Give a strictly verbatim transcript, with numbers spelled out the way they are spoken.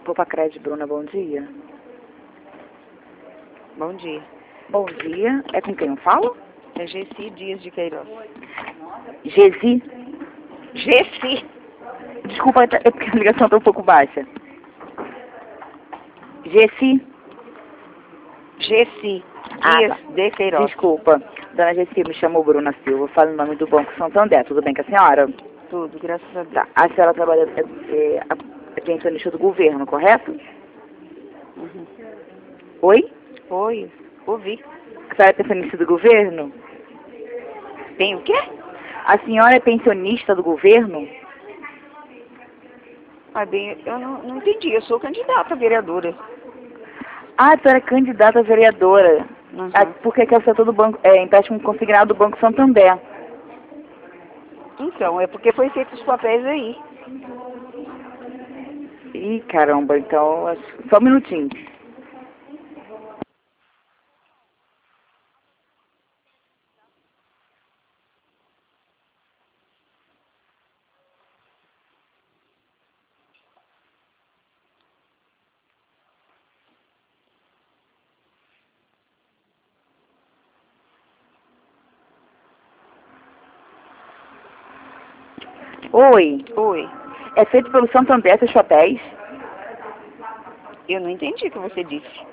Poupa Crédito, Bruna, bom dia. Bom dia. Bom dia. É com quem eu falo? É Gessi Dias de Queiroz. Gesi? Gessi! Desculpa, é porque a ligação está um pouco baixa. Gesi? Gessi Ah, Dias tá. de Queiroz. Desculpa. Dona Gessi, me chamo Bruna Silva. Falo em nome do Banco Santander. Tudo bem com a senhora? Tudo, graças a Deus. Tá. A senhora trabalha é, é, é pensionista do governo, correto? Uhum. Oi? Oi, ouvi. A senhora é pensionista do governo? Tem o quê? A senhora é pensionista do governo? Ah, bem, eu não, não entendi. Eu sou candidata a vereadora. Ah, a senhora é candidata a vereadora. Uhum. Ah, por que que é o setor do banco, é, empréstimo consignado do Banco Santander? Então, é porque foi feito os papéis aí. Ih, caramba, então, acho- só um minutinho. Oi, Oi, é feito pelo Santander esses papéis? eu não entendi o que você disse.